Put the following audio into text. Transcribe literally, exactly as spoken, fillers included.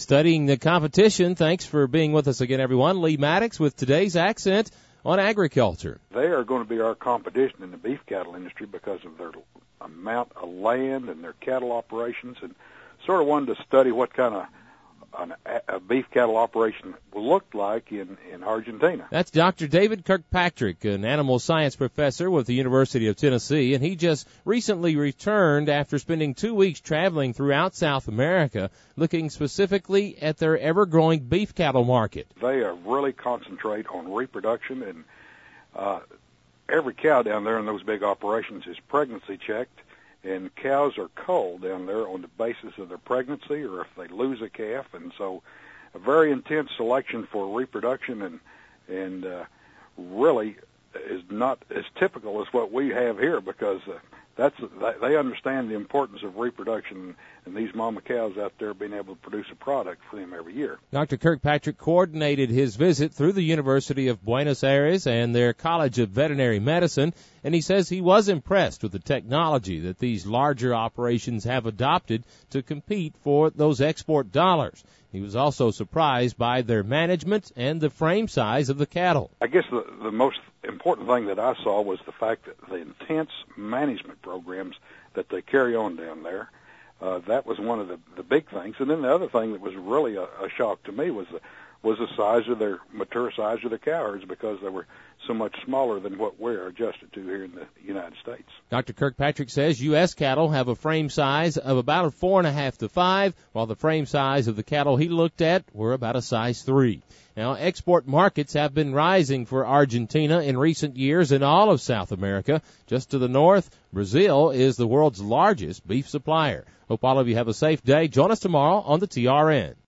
studying the competition. Thanks for being with us again, everyone. Lee Maddox with today's accent on agriculture. They are going to be our competition in the beef cattle industry because of their amount of land and their cattle operations, and sort of wanted to study what kind of an, a beef cattle operation will look like in, in Argentina. That's Doctor David Kirkpatrick, an animal science professor with the University of Tennessee, and he just recently returned after spending two weeks traveling throughout South America, looking specifically at their ever-growing beef cattle market. They are really concentrate on reproduction, and uh, every cow down there in those big operations is pregnancy checked, and cows are culled down there on the basis of their pregnancy or if they lose a calf, and so a very intense selection for reproduction, and and uh, really is not as typical as what we have here, because uh, that's they understand the importance of reproduction, and these mama cows out there being able to produce a product for them every year. Doctor Kirkpatrick coordinated his visit through the University of Buenos Aires and their College of Veterinary Medicine, and he says he was impressed with the technology that these larger operations have adopted to compete for those export dollars. He was also surprised by their management and the frame size of the cattle. I guess the, the most important thing that I saw was the fact that the intense management programs that they carry on down there, uh, that was one of the, the big things. And then the other thing that was really a, a shock to me was the, was the size of their, mature size of their cow herds, because they were so much smaller than what we're adjusted to here in the United States. Doctor Kirkpatrick says U S cattle have a frame size of about a four and a half to five, while the frame size of the cattle he looked at were about a size three. Now, export markets have been rising for Argentina in recent years in all of South America. Just to the north, Brazil is the world's largest beef supplier. Hope all of you have a safe day. Join us tomorrow on the T R N.